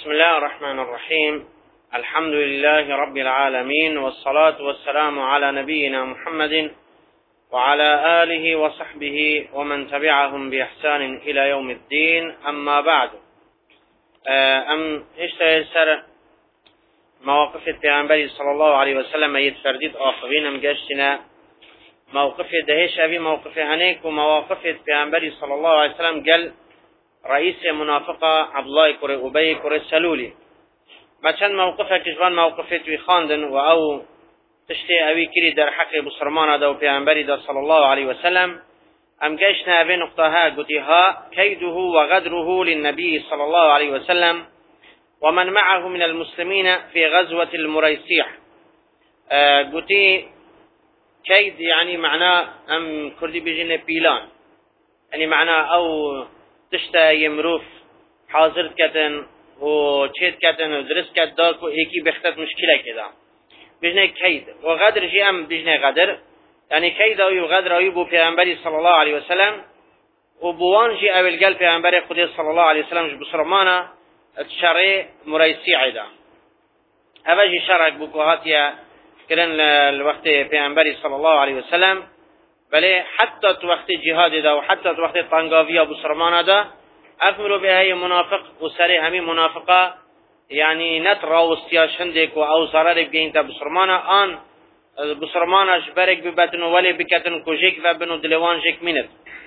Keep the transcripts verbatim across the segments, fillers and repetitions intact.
بسم الله الرحمن الرحيم. الحمد لله رب العالمين، والصلاة والسلام على نبينا محمد وعلى آله وصحبه ومن تبعهم بإحسان إلى يوم الدين. أما بعد، أم اشتغل سر مواقف البيغمبر صلى الله عليه وسلم يتفردد آخرين أم جاشتنا موقف دهش أبي موقف هنيك ومواقف البيغمبر صلى الله عليه وسلم قال رئيس منافقة عبد الله كري أبي كري سلولي ما كان موقفه كجوان موقفه توي خاندن و او تشتي اوي كري در حق بسرمان دا و پیغمبری دا صلى الله عليه وسلم ام جيشنا اوي نقطة ها قتي ها كيده وغدره للنبي صلى الله عليه وسلم ومن معه من المسلمين في غزوة المريسيح. اه قتي كيد يعني معناه ام كردي بيجينا بيلان، يعني معناه او تشتا يمروف حاضر كتن و چیت کردن و درست کرد داک و یکی بختت مشکله کده بجنه کید و غدر جی ام بجنه غدر یعنی کید آوی و غدر آوی بو پیغمبری صلی الله علیه وسلم و بوان جی اول گل پیغمبر خودی صلی الله علیه وسلم جو بسرمانه شرع مريسي عدا اوجی شرعك بو كوهاتيا كرن الوقت پیغمبری صلی الله علیه وسلم بله حتی وقت جهاد دا و حتی وقت طنگاویا بسرمانه دا افمرو به های منافق و سری همی منافقه یعنی نترا و استیاشندک و او ضرر بگین تا بسرمانه آن بسرمانش برک ببتن ولی بکتن کجک و بنو دلوان جک منت.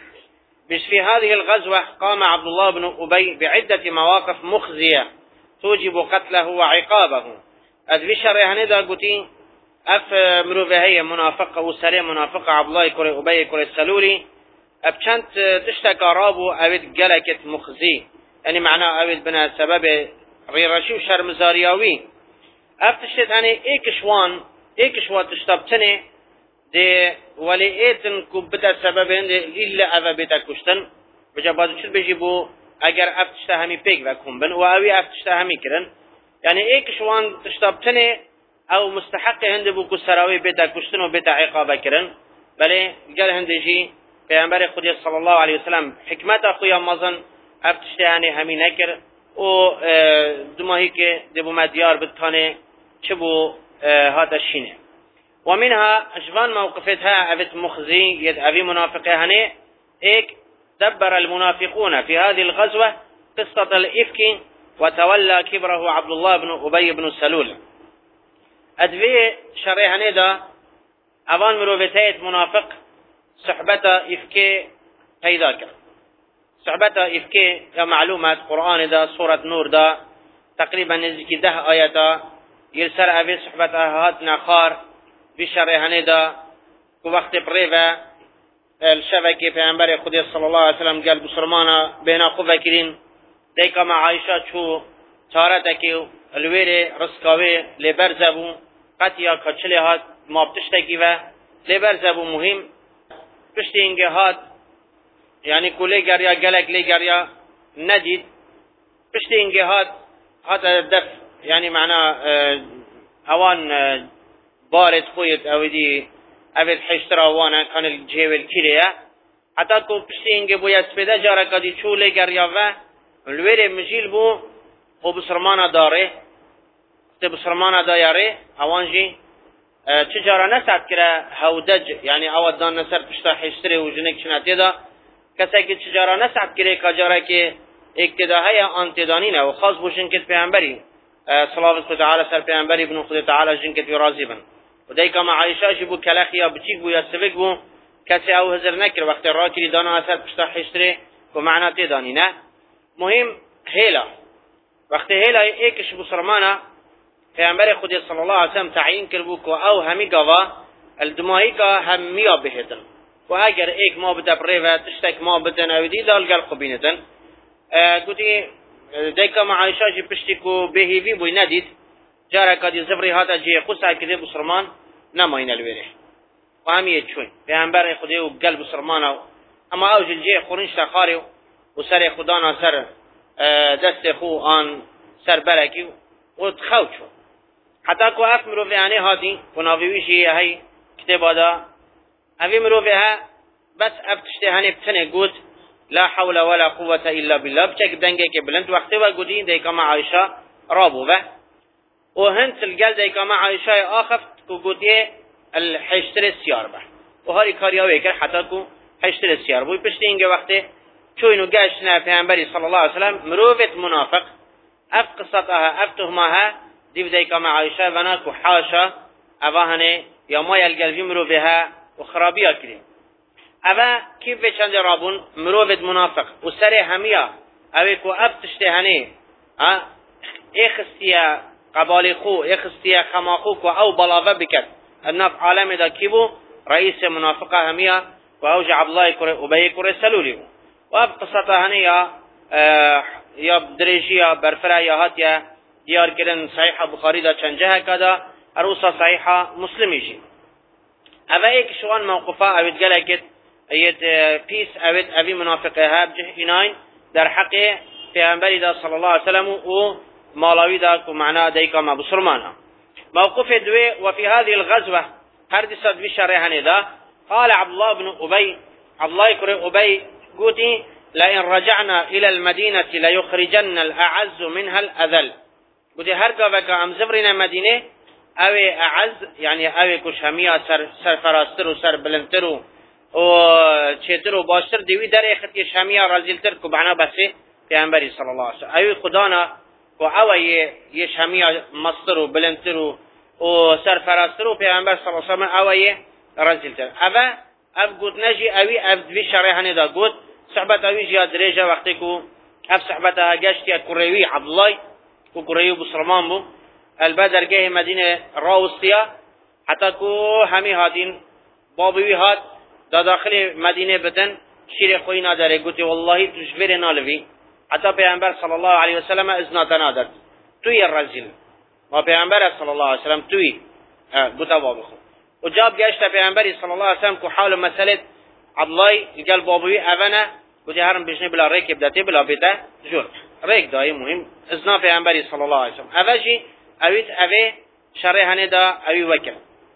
بس في هذه الغزوة قام عبد الله بن أبي بعدة مواقف مخزية توجب قتله وعقابه. أذ بشر هندا قتين أف مروه هي منافقة و سری منافقة عبد الله كري أبي كري السلولي ابچند تشتكى رابو اوید گلکت مخزی یعنی معنا اوید بنا سبب ریرشی و شرمزاریاوی افتشت هنی ایکشوان ایکشوان تشتبتنه ده ولی ایتن کبتا سبب هنده ایلا اوه بیتا کشتن بجا بازو چود بجی بو اگر افتشت همی پیگ و کنبن و اوی افتشت همی کرن یعنی ایکشوان تشتبتنه او مستحق هنده بو کسراوی بیتا کشتن و بیتا عقابه کرن بله گل هنده جی پیغمبر خودی صلی الله علیه وسلم حکمت خویا مازن افتشتهانی همین نکر و دماهی که دبو مدیار بتانه چه بو هاتا شینه و منها اجوان موقفتها اوت مخزی ید اوی منافقه هنه ایک دبر المنافقون في هذه الغزوة قصة الإفك وتولى كبره عبد الله بن أبي بن سلول. ادوی شرع هنه دا اوان مروفتایت منافق صحبت افکه پیدا کرد. صحبت افکه یا معلومات قرآن دا سورة نور دا تقریبا نزدیکی ده آیتا یلسر اوی صحبت هات نخار بشرع هنه دا که وقت پریوه الشبکه پیغمبر خودی صلی الله علیه وسلم قال بسرمانا بینا خوب کرین دیکا مع عایشہ چو چارتکی الویر رسکاوی لبرزبو قطیا کچلی هات مابتشتکی و لبرزبو مهم پشت اینگه هات یعنی کوله گریا گلک لی گریا ندید پشت اینگه هات هات دف یعنی معنا اوان بارد خویت اویدی اوید حشتر وانا کان الجیول کلیه حتی کو پشت اینگه بوید سپیده جارا کدی چو لی گریا و الویر مجیل بو و بسرمانا داره بسرمانا دایاره اوان جی چجارا نسعد کرا هودج یعنی اول دان نسر پشتا حشتره و جنک چناتی دا کسی که چجارا نسعد کرا کجارا که اقتداهای آنتدانینه و خاص بو جنکت پیغمبری صلاة خود تعالی سر پیغمبری بنو خود تعالی جنکت راضی بن و دیکا ما عایشہ جبو کلخی یا بچیک بو یا سبک بو کسی او هزر نکر وقت را کری دانا اثر پشتا حشتره و معناتی دانینه. مهم هیلا وقت هیلا ایکش بسرمانه پیغمبر خودی صلی الله علیه وسلم تعیین کرد که او همی گاوا الدماهی که همیا بهتن و اگر ایک ما بده پریوه تشتک ما بدن اویدی دال گل خوبینتن گوتی دیکا مع عایشہ جی پشتی کو بهیوی بوی ندید جارا کدی زبری هاتا جی قصه کده بسرمان نماین الویره و همیه چون پیغمبر خودی و گل بسرمان اما او جل جی خورنش تخاری و سر خدانا سر دست خو آن سر برکی و تخوت شو حتی که اف مروفه هنه هاتی کناویویشی هی کتبا دا اوی مروفه ها بس افتشته هنه بتنه گوت لا حول ولا قوة الا بالله بچک دنگه که بلند وقتی و گودین دیکا مع عایشہ رابو به وهنت الجلد كما عائشة آخفت كوجودية الحشتر السيار به وهاري كارياوي كر حتى كو حشتر السيار بوي بشتينج وقته شو إنه جاشنا في أنبري صلى الله عليه وسلم مروفة منافق أف قصتها أف تهمها ديف ذي كما عائشة وناكو حاشا أباهنه يا ما يلقلبي مروفها وخرابية كريم أبا كيف بيشان رابون مروفة منافق وسري همية أبيكو أف تشتهني ها إخستيا قبالي خو إخستيا خماخوك أو بلاغة بكت الناف عالم دا كيبو رئيس منافقة همية وأوجع عبد الله كوري أبي كوري سلولي وأب قصتها هنية اه يا بدريجية برفرة يا هاتيا ديار كدن صحيحة بخاري دا چنجها كدا أروسا صحيحة مسلميشي أبا إيك شوان موقفا أبيت قلقت أيت بيس أبيت أبي منافقها بجه إناين در حقه في أنبري دا صلى الله عليه وسلم و مالاوي دا كمعنا ديكا ما بسرمانها موقف دوي وفي هذه الغزوة هردست بشريحة دا قال عبد الله بن أبي عبد الله كري أبي قوتي لئن رجعنا إلى المدينة ليخرجن الأعز منها الأذل قوتي هرقا بكا أم زمرنا مدينة أوي أعز يعني أوي كشهمية سر, سر فراستر وسر بلنتر وشيتر وباشتر ديوي در اختي شهمية رازلتر كبعنا بسي في أنبري صلى الله عليه وسلم أوي خدانا وأوي يشهمية مصر وبلنتر وسر فراستر وفي أنبري صلى الله عليه وسلم أوي رازلتر أبا أب قوت نجي أوي أب دوي شريحاني دا قوت صحبت أوي جيا دريجة وقتكو أب صحبتها قاشتيا كريوي عبد الله وكريوي بسرمان بو البدر جه مدينة راوستيا حتى كو همي هادين بابوي هاد دا داخل مدينة بدن شير خوينا داره قلت والله تجبر نالوي حتى پیغمبر صلى الله عليه وسلم اذنا تنادت توي الرجل ما پیغمبر صلى الله عليه وسلم توي قلت بابو خو وجاب جاشت پیغمبر صلى الله عليه وسلم كو حول مسألة عبد الله قال بابوي اونا قلت هرم بجنه بلا ريك بدته بلا بيته جور ريك داي مهم اذنا پیغمبر صلى الله عليه وسلم اوجي اوید اوی شريحانه دا اوی وكر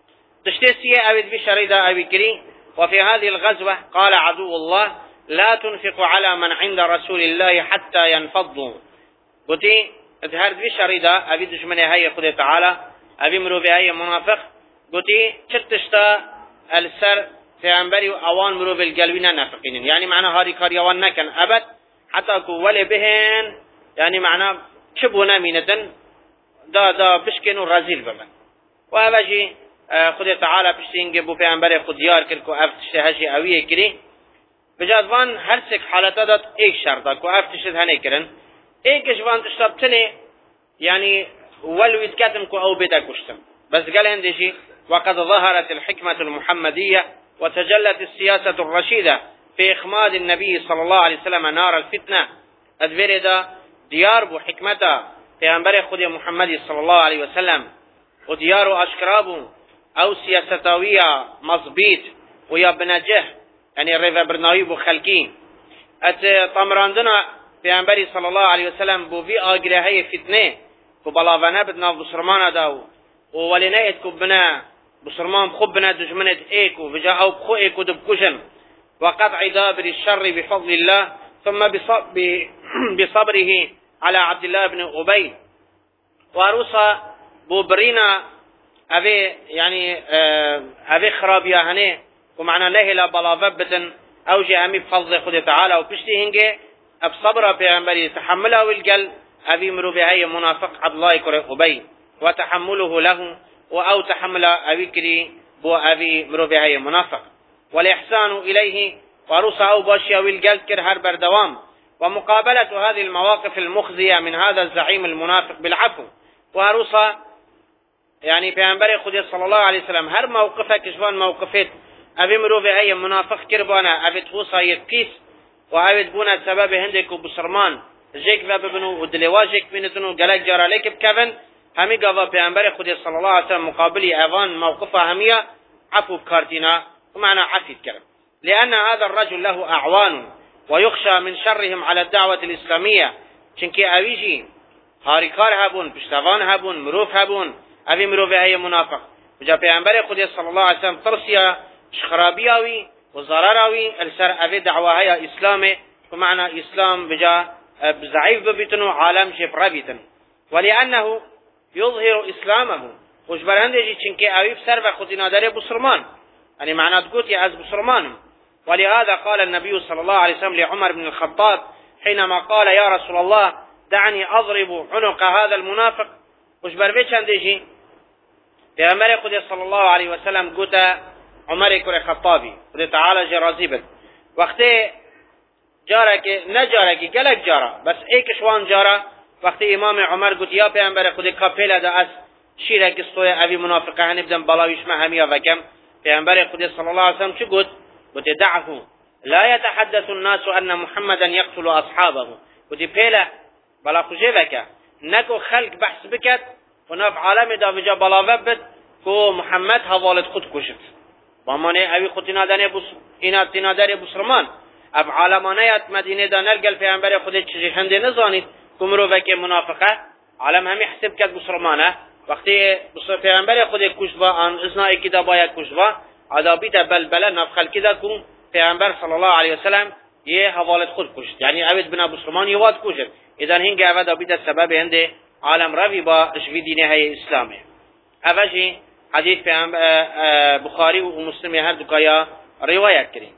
تشتسيه اوید بي شري دا اوی كري وفي هذه الغزوة قال عدو الله لا تنفق على من عند رسول الله حتى ينفضوا قلتي اظهر بي شري دا اوی دشمنه هاي خود تعالى اوی مروفي هاي منافق قلتي چتشتا السر في انبري اوان مروفي القلبين نافقين يعني معنى هاري كاريوان نكن ابد حتى كو ولي بهن يعني معنى شبهنا مينة دا دا بشكنو رازيل بمن وهذا خد تعالى بشتين بو پیغمبر خود یار کر کو افتش هشی اویه کری بجادوان هر سک حالتا دات ایک شرطا کو افتش هنه کرن ایک جوان تشتبتني يعني ولويت كاتم كو او بدا كشتم بس قال عندي وقد ظهرت الحكمة المحمدية وتجلت السياسة الرشيدة في إخماد النبي صلى الله عليه وسلم نار الفتنة أدفرد ديار بو حكمته پیغمبر خود محمد صلى الله عليه وسلم و ديار اشكرابو او سياستاوية مضبيط ويا بنجه يعني ريفا برناوي بو خلقين ات طمراندنا پیغمبر صلى الله عليه وسلم بو في آگرهي فتنه كو بلاوانا بدنا بسرمان داو وولينايت كو بنا بسرمان خب بنا دجمنت ايكو فجا او بخو ايكو دبكوشن وقطع دابر الشر بفضل الله ثم بصبره على عبد الله بن أبي وروسا بوبرينا أبي يعني أبي خرابيا هني ومعنا له لا بلاوبتن أو جاء أمي بفضل خد تعالى وبشتي هنجي بصبر بيعمل تحمله والقل أبي مرو بهاي منافق عبد الله كره أبي وتحمله له أو تحمل أبي كري بو أبي مرو بهاي منافق والإحسان إليه وروسا أو باشيا والقل كره هر بردوام ومقابلة هذه المواقف المخزية من هذا الزعيم المنافق بالعفو وهروسا يعني پیغمبر خود صلى الله عليه وسلم هر موقفه كشوان موقفت ابي مروفي اي منافق كربانا ابي تخوصا يتكيس وابي تبونا سبب هندك بسرمان جيك بابنو ودلواجك بينتنو قلق جار عليك بكفن همي قضى پیغمبر خود صلى الله عليه وسلم مقابلي ايوان موقفه همية عفو بكارتنا ومعنى عفو كرم لأن هذا الرجل له أعوان ويخشى من شرهم على الدعوة الإسلامية چنكي اويجي هاريكار هبون پشتوان هبون مروف هبون اوي مروف هي منافق وجا پیغمبر خود صلى الله عليه وسلم ترسيا خرابياوي وضرراوي السر اوي دعوة هي اسلام ومعنى اسلام بجا ضعيف ببيتنو عالم شبرا بيتن ولأنه يظهر إسلامه وش برهندجي چنك أويب سر بخوتي نادر بسرمان يعني معنى تقول يا أز بسرمان. ولهذا قال النبي صلى الله عليه وسلم لعمر بن الخطاب حينما قال يا رسول الله دعني أضرب عنق هذا المنافق وش بربيش هندجي يا أمر قد صلى الله عليه وسلم قلت عمر كر خطابي قد تعالى جرازيبت وقت جارك نجارك قالك جارة بس ايك شوان جارة وقت امام عمر قلت يا پیغمبر قد کپیل دا اس شیرک استوی اوی منافقه هنبدن بلاویش ما همیا وکم پیغمبر قد صلى الله عليه وسلم چه قلت قلت دعه لا يتحدث الناس ان محمدا يقتل اصحابه قلت پیله بلا خوشه وکه نکو خلق بحث بکت و نف عالم دا وجا بلاوه بد که محمد حوالت خود کشت بامانه اوی خود تینادر بسرمان اب عالمانیت مدینه دا نلگل پیغمبر خود چیزی هنده نزانید کمرو وکه منافقه عالم همی حسب کد بسرمانه وقتی پیغمبر خود کشت با آن ازنایی که دا باید کشت با عذابی دا بلبله نف خلقی دا کن پیغمبر صلی الله علیه وسلم یه حوالت خود کشت یعنی اوید بنا بسرمان یواد کشت اذن هنگه اوید آبی دا سبب هنده عالم روی با اشوی دینه های اسلامه. اوشی حدیث بخاری و مسلم هر دکایا روایت کریم.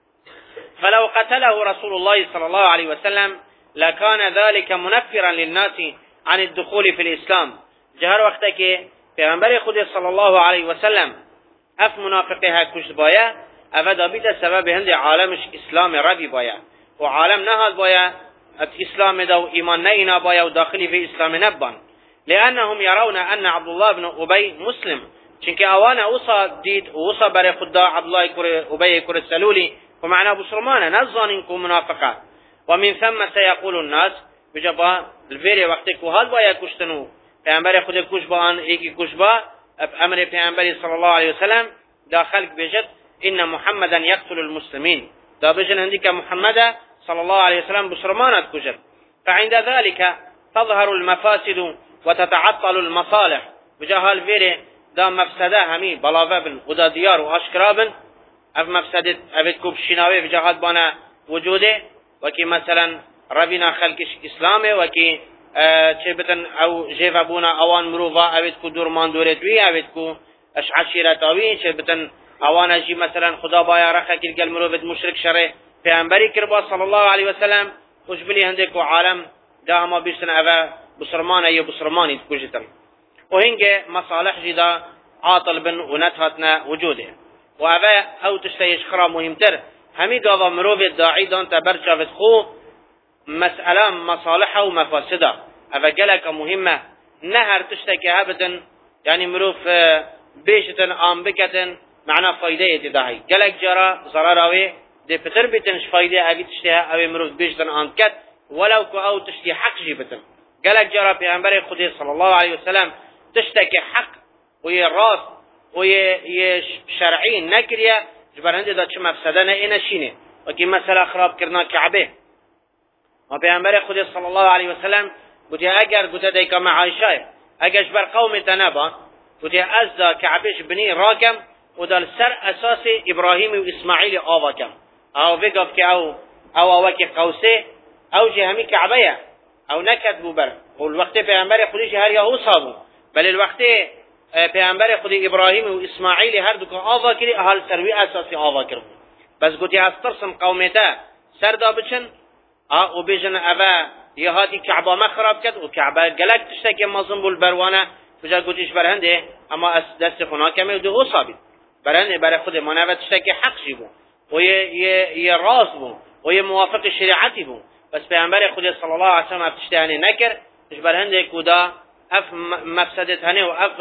فلو قتله رسول الله صلى الله عليه وسلم لكان ذلك منفرا للناس عن الدخول في الإسلام. جهر وقتك پیغمبر خود صلى الله عليه وسلم اف منافقها کشت بایا افدا بیت سبب هند عالمش اسلام روی بایا و عالم نهاد بایا اسلام دا و ایمان نینا بایا و داخلی في اسلام نبان لأنهم يرون أن عبد الله بن أبي مسلم چونك اوانا اوصا دید و اوصا برای خود دا عبد الله أبي كر السلولي ومعنى بسرمانه نظانكم منافقات ومن ثم سيقول الناس بجبا الفيري وقتك وهذا بايا كشتنو پیغمبر خود کش با آن ایکی کش با امر پیغمبر صلی الله علیه وسلم دا خلق بجد ان محمدا يقتل المسلمين دا بجن عندك محمد صلى الله عليه وسلم بسرمانت کشد فعند ذلك تظهر المفاسد وتتعطل المصالح بجهال الفيري دا مفسده همي بلاوبن ودا ديار واشكرابن اف مفسدت افت کوب شناوی بجهاد بانا وجوده وكي مثلا ربنا خلقش اسلامه وكي چه بتن او جيفا بونا اوان مروفا اوید کو دورمان دورتوی اوید کو اشعشیرتاوی چه بتن اوان جی مثلا خدا بایا رخا کل مروفت مشرک شره پیغمبری کربا صلی الله علیه وسلم خوش بلی هنده کو عالم دا هما بیشتن اوه بسرمان ایو بسرمانی تکوشتن و هنگه مصالح جدا عاطل بن و نتهاتنا وجوده و اوه او تشتیش خرا مهمتر همی گاوا مروفت داعی دان تبرچافت خو مسألة مصالحة ومفاسدة أفا قلق مهمة نهر تشتكي هبتن يعني مروف بيشتن آمبكتن معنى فايدة يتداهي قلق جرى ضرراوي دي بتر بتن فايدة أبي تشتيها أبي مروف بيشتن آمبكت ولو كو أو تشتي حق جيبتن قلق جرى بيعنبري خدي صلى الله عليه وسلم تشتكي حق وهي الراس وهي شرعين نكريا جبر هندي دا چه مفسده نه اینا شینه وكي مثلا خراب کرنا كعبه و پیامبر خدا صلی الله علیه و سلم گفت اگر گفت دیگه مع عایشه اگرش بر قوم تنبا گفت از کعبش بنی راکم و دل سر اساس ابراهیم و اسماعیل آواکم او بگفت که او او اوکی قوسه او جهمی کعبه او نکد ببر و الوقت پیامبر خودش هر یا صابو بل الوقت پیامبر خود ابراهیم و اسماعیل هر دو که آوا کردی اهل سروی اساسی آوا کرد بس گفت از ترسم قومته سر دا بچن او بیجن اوه یه هاتی کعبه ما خراب کرد و کعبه گلک تشتکی مازن بول بروانه کجا گوتیش برهنده اما از دست خونا کمی و دو صابید برهنده برای خود منوه تشتکی حق شی بو و یه, یه, یه راز بو و یه موافق شریعتی بو بس پیامبر خود صلی الله علیه وسلم تشتهانی نکر تش برهنده کدا اف مفسدت هنه و اف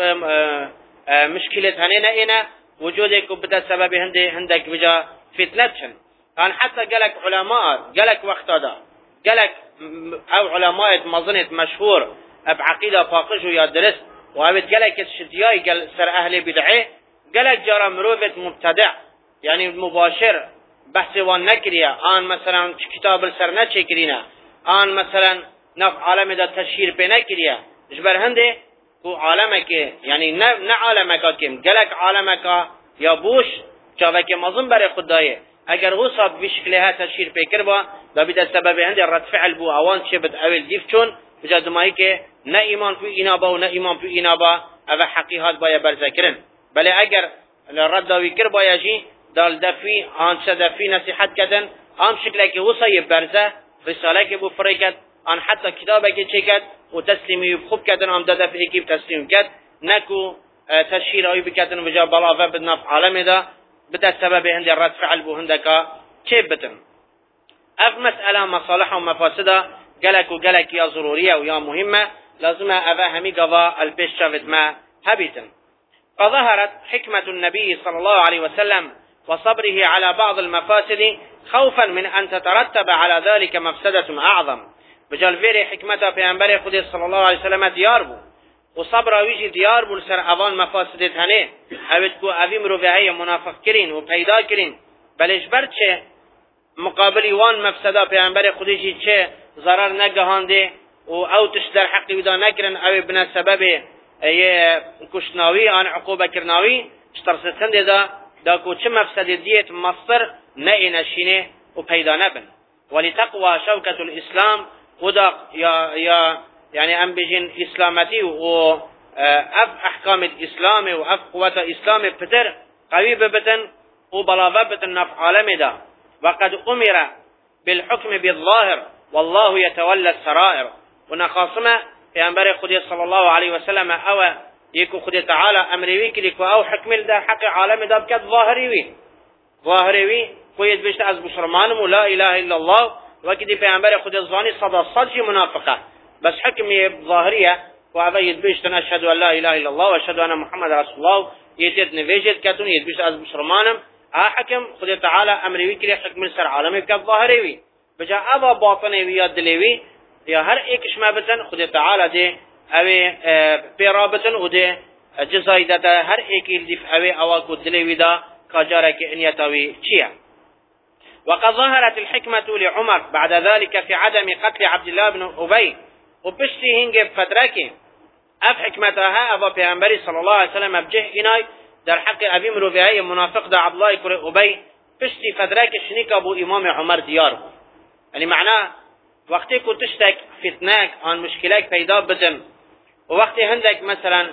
مشکلت هنه نه اینه وجوده که بده سبب هنده هندک بجا فتنت شن كان حتى قالك علماء قالك وقت هذا قالك او علماء مظنت مشهور بعقيده فاقش ويا درس وابد قالك الشتياي قال سر اهل بدعه قالك جرى مروفه مبتدع يعني مباشر بحث والنكريه ان مثلا كتاب السر نشكرينا ان مثلا نف عالم ده تشهير بنكريه جبر هنده کو عالمك يعني نه عالمك كم قالك عالمك يا بوش جاوك مظن بر خدای اگر هو صاب بشكلها تشهير بكر با دا بده سبب عند رد فعل بو اوان چه بد اول دیف چون بجا دمایی که نه ایمان پی اینا با و نه ایمان پی اینا با او حقیقت باید برذکرن بله اگر رد داوی کر باید جی دال دفی آن چه دفی نصیحت کردن آن شکل که وصای برزه رساله که بو فرکت آن حتی کتابه که چکد و تسلیمی خوب کردن آن دفع اکیب تسلیم کرد نکو تشهیر آیی بکردن و جا بلاوه بدنا في عالم دا بده سبب هند رد فعل بو هندکا چه بتن اف مسئله مصالح و مفاسده گلک و گلک یا ضروریه و یا مهمه لازم اوه همی قضاء البيش شافت ما هبيتا فظهرت حكمة النبي صلى الله عليه وسلم وصبره على بعض المفاسد خوفا من أن تترتب على ذلك مفسدة أعظم بجال فيري حكمة پیغمبر خود صلى الله عليه وسلم ديار بو وصبر ويجي ديار بو لسر اوان مفاسدت هنه اوید کو اوی مروفهی منافق کرین و پیدا کرین بلش بر چه مقابل وان مفسده پیغمبر خودشی چه ضرر نگهانده و او تش در حقی ودا نکرن او بنا سبب یه کشناوی آن عقوبه کرناوی اشترستن دا دا کو چه مفسد دیت مصر نه نشینه و پیدا نبن ولتقوى شوكة الاسلام ودا یا یا يعني ام بجن اسلامتي و اف احکام الاسلام و اف قوة اسلام پتر قوی ببتن و بلاوه بتن نف عالم دا وقد امر بالحكم بالظاهر والله يتولى السرائر ونخاصمه پیامبر خدا صلی الله علیه و سلم او یکو خدا تعالی امروی کلی کو او حکم ده حق عالم ده بکد ظاهری وی ظاهری وی کوید بشت از مسلمان لا اله الا الله وکدی پیامبر خدا زانی صدا صد منافقه بس حکم ظاهریه و اوید بشت اشهد ان لا اله الا الله و اشهد ان محمد رسول الله یتت نویجت کتون ید بشت از مسلمانم ا حکم خدا تعالی امروی کلی حکم سر عالم بکد ظاهری وی بجا ابا باطنی وی یا دلیوی یا هر ایکش ما بتن خدا تعالی ده اوی پیرابتن و ده جزای ده هر ایکی دیف اوی اواکو دلیوی ده کجاره که انیتاوی چیه وقد ظهرت الحكمة لعمر بعد ذلك في عدم قتل عبد الله بن أبي وبشتي هنگ فترك اف حكمتها ابا پیغمبر صلى الله عليه وسلم بجه اینای در حق ابي مروفهي منافق ده عبد الله بن أبي بشتي فترك شنيك ابو امام عمر ديار يعني معناه وقتی کو تشتک فتناک آن مشکلات پیدا بدن و وقتی هندک مثلا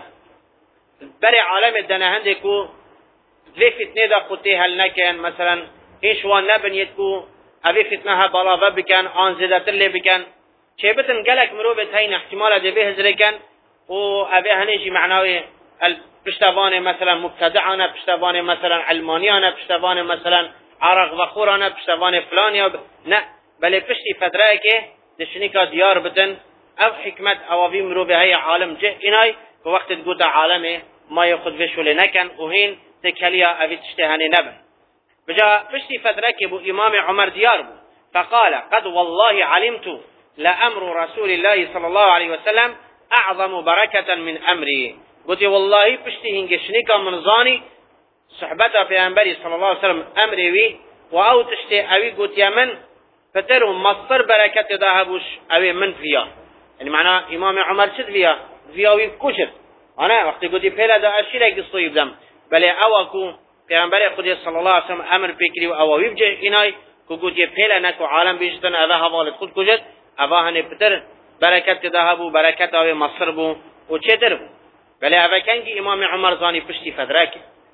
بر عالم دنه هندک کو دوی فتنه دا خودی حل نکن مثلا ایش وان نبنید کو اوی فتنه ها بالا بکن آن زیادتر لی بکن چه بتن گلک مروبت هین احتمال ده به هزر کن و اوی هنیجی معناوی پشتوان مثلا مبتدعانه پشتوان مثلا علمانیانه پشتوان مثلا عرق و خورانه پشتوان فلانی نه بله پشتی فتره که دشنیکا دیار بدن او حکمت اواوی مروبه عالم جه اینای که وقت گوتا عالمه ما خود وشوله نکن و هین تکلیا اوی تشتهانی نبن بجا پشتی فتره که بو امام عمر دیار بو فقال قد والله علمت لأمر رسول الله صلى الله عليه وسلم اعظم بركة من امري قلت والله پشتی هنگ شنیکا منظانی صحبتا پیغمبری صلی الله علیه وسلم امری وی و او تشتی اوی قلت من فتر مصدر بركة ذهبوش اوي من فيها يعني معناه امام عمر شد فيها فيها كشت انا وقت قلت بيلا دا اشيرك الصيب دم بل اوكو پیغمبر خدا صلى الله عليه وسلم امر بكري او ويبجه اناي كو قلت بيلا نكو عالم بيشتن اذا حوالت خود كشت اذا هن فتر بركة ذهبو بركة اوي مصر بو وچتر بو بل اذا كان امام عمر زاني پشتي فدراك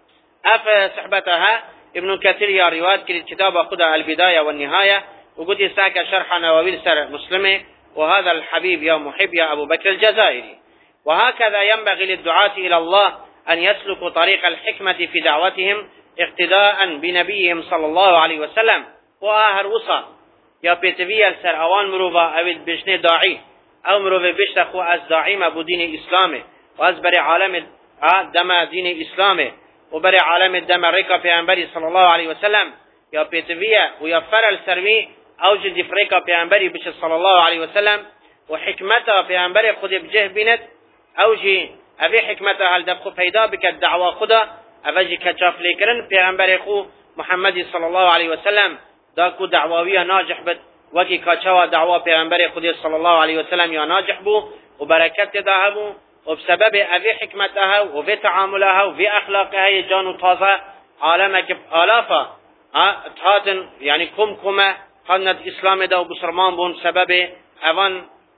اف صحبتها ابن كثير يا روايات كتاب خدا البداية والنهاية وقلت ساك شرح نووي سر مسلمه وهذا الحبيب يا محب يا أبو بكر الجزائري وهكذا ينبغي للدعاة إلى الله أن يسلكوا طريق الحكمة في دعوتهم اقتداء بنبيهم صلى الله عليه وسلم وآهر وصا يا بيتفيا سر أوان مروفا أو بجن داعي أو مروفا بشتخو أز داعيم أبو دين إسلامه وأز بري عالم دم دين إسلامه وبري عالم دم ريكا في أنبري صلى الله عليه وسلم يا بيتفيا ويا فرل سروي اوج دفريقا پیامبری بش صلی الله علیه و سلم و حکمتا پیامبر خود بجه بینت اوجی اوی حکمتا هل دبخو پیدا بکد دعوا خدا اوجی کچاف لیکرن پیامبر خو محمد صلی الله علیه و سلم دا کو دعواوی ناجح بد وکی کچوا دعوا پیامبر خود صلی الله علیه و سلم یا ناجح بو و برکت دهبو و بسبب اوی حکمتها و في تعاملها و في اخلاقها جانو تازه عالمك آلافا تاتن يعني كم كما قنت اسلام دا و بسرمان بون سبب اوان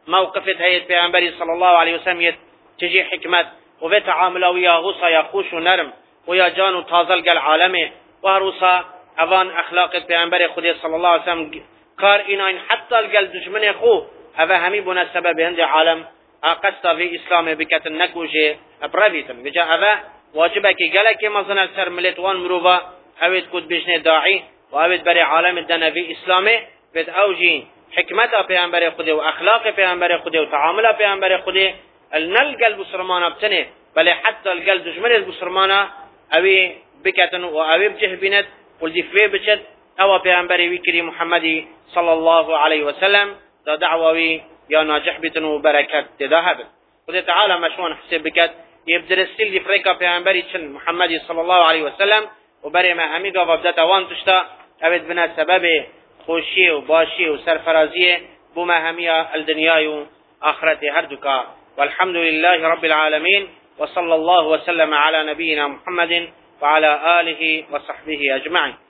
موقفت هيت پیامبری صلی الله علیه وسلم یت تجي حکمت و في تعامله ويا غصة يا خوش ونرم ويا جان وتازل قال عالمه وهروسا اوان اخلاق پیامبر خدا صلی الله علیه وسلم کار ایناین حتی قال دشمن خو هذا همي بنا سبب عند عالم اقصى في اسلام بكت نكوجه ابرابيتن بجا هذا واجبك قالك مثلا سر ملتوان مروبا اويد كود بجنه داعي واويد بري عالم الدنا في اسلامه بد اوجي حكمته پیامبر خدا واخلاق پیامبر خدا وتعامله پیامبر خدا النل قلب سرمانه بتنه بل حتى القلب دشمن بسرمانه اوي بكتن واوي بجه بنت ولدي في بجد او پیامبر وی محمد صلى الله عليه وسلم دا دعوه يا ناجح بتن وبركات تذهب خدا تعالى مشون حسب بكت يبدرسل دي فريقه پیامبر محمد صلى الله عليه وسلم وبري ما همي قبضت وان تشتا ابد بنا سبب خوشی و باشی و سرفرازی بما همية الدنيا و آخرته هردكا والحمد لله رب العالمين وصلى الله وسلم على نبينا محمد وعلى آله وصحبه أجمعين.